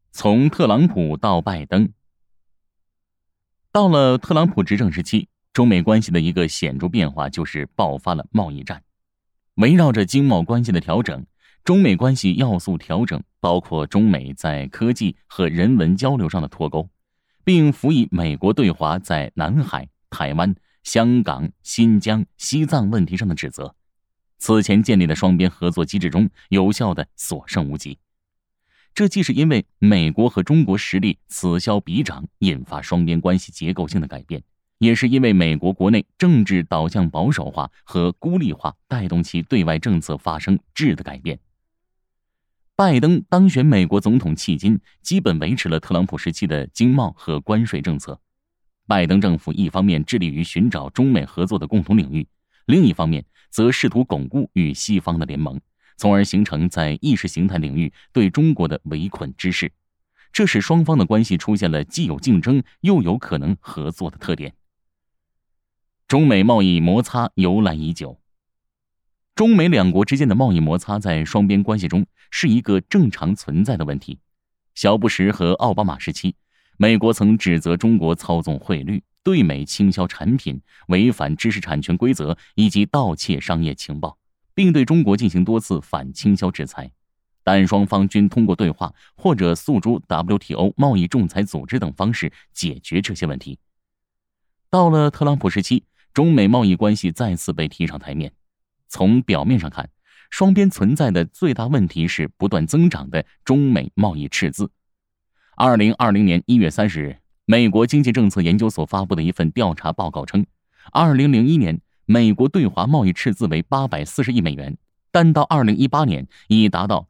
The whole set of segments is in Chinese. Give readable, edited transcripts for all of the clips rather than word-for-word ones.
从特朗普到拜登。到了特朗普执政时期，中美关系的一个显著变化就是爆发了贸易战。围绕着经贸关系的调整，中美关系要素调整包括中美在科技和人文交流上的脱钩，并辅以美国对华在南海、台湾、香港、新疆、西藏问题上的指责。此前建立的双边合作机制中有效的所剩无几。这既是因为美国和中国实力此消彼长，引发双边关系结构性的改变，也是因为美国国内政治导向保守化和孤立化带动其对外政策发生质的改变。拜登当选美国总统迄今，基本维持了特朗普时期的经贸和关税政策。拜登政府一方面致力于寻找中美合作的共同领域，另一方面则试图巩固与西方的联盟，从而形成在意识形态领域对中国的围困之势。这使双方的关系出现了既有竞争又有可能合作的特点。中美贸易摩擦由来已久。中美两国之间的贸易摩擦在双边关系中是一个正常存在的问题。小布什和奥巴马时期，美国曾指责中国操纵汇率、对美倾销产品、违反知识产权规则以及盗窃商业情报，并对中国进行多次反倾销制裁，但双方均通过对话或者诉诸 WTO 贸易仲裁组织等方式解决这些问题。到了特朗普时期，中美贸易关系再次被提上台面。从表面上看，双边存在的最大问题是不断增长的中美贸易赤字。2020年1月30日，美国经济政策研究所发布的一份调查报告称，2001年美国对华贸易赤字为840亿美元，但到2018年已达到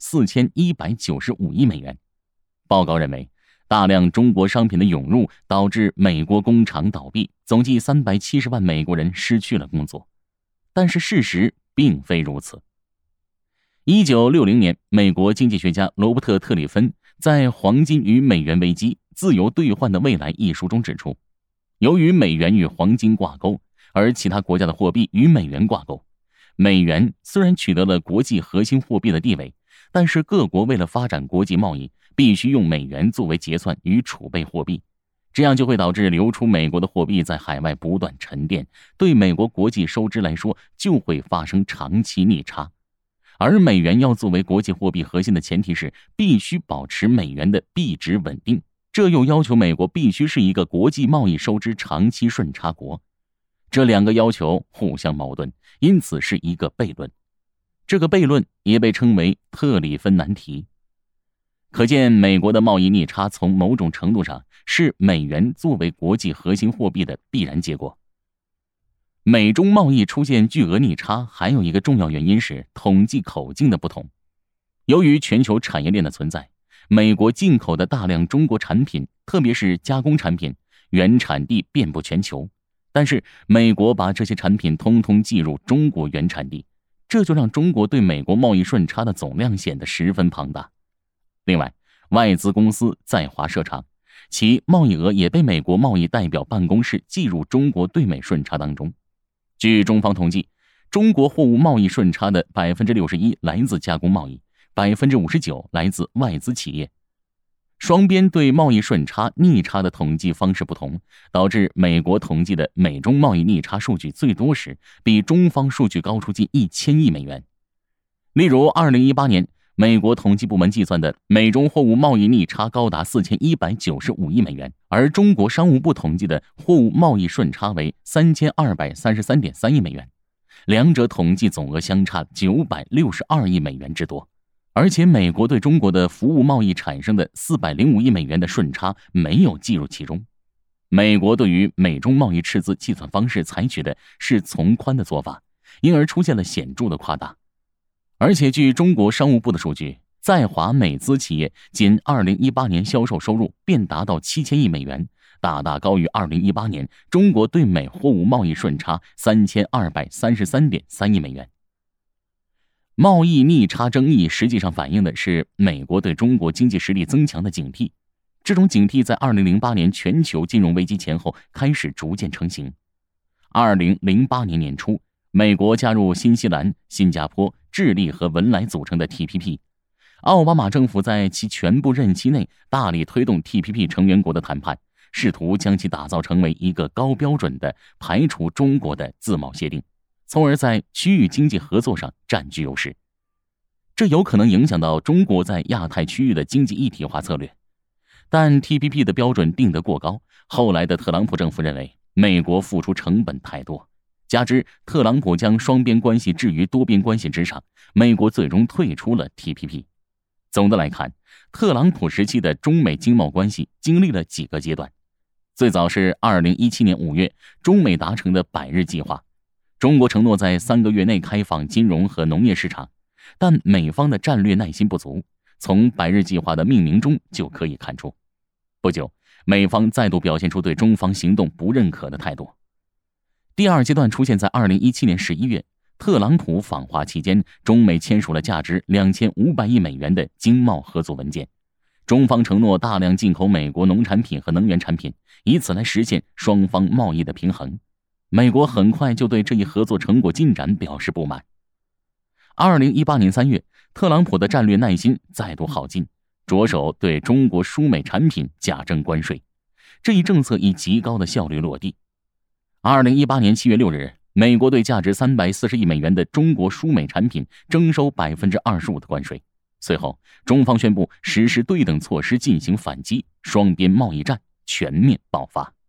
4195亿美元。报告认为，大量中国商品的涌入导致美国工厂倒闭，总计370万美国人失去了工作。但是事实并非如此。1960年，美国经济学家罗伯特·特里芬在《黄金与美元危机：自由兑换的未来》一书中指出，由于美元与黄金挂钩，而其他国家的货币与美元挂钩，美元虽然取得了国际核心货币的地位，但是各国为了发展国际贸易，必须用美元作为结算与储备货币，这样就会导致流出美国的货币在海外不断沉淀，对美国国际收支来说就会发生长期逆差。而美元要作为国际货币核心的前提是必须保持美元的币值稳定，这又要求美国必须是一个国际贸易收支长期顺差国。这两个要求互相矛盾，因此是一个悖论。这个悖论也被称为特里芬难题。可见美国的贸易逆差从某种程度上是美元作为国际核心货币的必然结果。美中贸易出现巨额逆差还有一个重要原因是统计口径的不同。由于全球产业链的存在，美国进口的大量中国产品，特别是加工产品，原产地遍布全球，但是美国把这些产品通通计入中国原产地，这就让中国对美国贸易顺差的总量显得十分庞大。另外，外资公司在华设厂，其贸易额也被美国贸易代表办公室计入中国对美顺差当中。据中方统计，中国货物贸易顺差的 61% 来自加工贸易， 59% 来自外资企业。双边对贸易顺差逆差的统计方式不同，导致美国统计的美中贸易逆差数据最多时比中方数据高出近1000亿美元。例如2018年美国统计部门计算的美中货物贸易逆差高达4195亿美元，而中国商务部统计的货物贸易顺差为3233.3亿美元，两者统计总额相差962亿美元之多。而且美国对中国的服务贸易产生的405亿美元的顺差没有计入其中。美国对于美中贸易赤字计算方式采取的是从宽的做法，因而出现了显著的夸大。而且据中国商务部的数据，在华美资企业仅2018年销售收入便达到7000亿美元，大大高于2018年中国对美货物贸易顺差3233.3亿美元。贸易逆差争议实际上反映的是美国对中国经济实力增强的警惕，这种警惕在2008年全球金融危机前后开始逐渐成型。2008年年初，美国加入新西兰、新加坡、智利和文莱组成的 TPP。 奥巴马政府在其全部任期内大力推动 TPP 成员国的谈判，试图将其打造成为一个高标准的排除中国的自贸协定，从而在区域经济合作上占据优势。这有可能影响到中国在亚太区域的经济一体化策略。但 TPP 的标准定得过高，后来的特朗普政府认为美国付出成本太多，加之特朗普将双边关系置于多边关系之上，美国最终退出了 TPP。 总的来看，特朗普时期的中美经贸关系经历了几个阶段。最早是2017年5月中美达成的百日计划，中国承诺在3个月内开放金融和农业市场，但美方的战略耐心不足，从百日计划的命名中就可以看出。不久，美方再度表现出对中方行动不认可的态度。第二阶段出现在2017年11月，特朗普访华期间，中美签署了价值2500亿美元的经贸合作文件，中方承诺大量进口美国农产品和能源产品，以此来实现双方贸易的平衡。美国很快就对这一合作成果进展表示不满。2018年3月，特朗普的战略耐心再度耗尽，着手对中国输美产品加征关税，这一政策以极高的效率落地。2018年7月6日，美国对价值340亿美元的中国输美产品征收 25% 的关税。随后，中方宣布实施对等措施进行反击，双边贸易战全面爆发。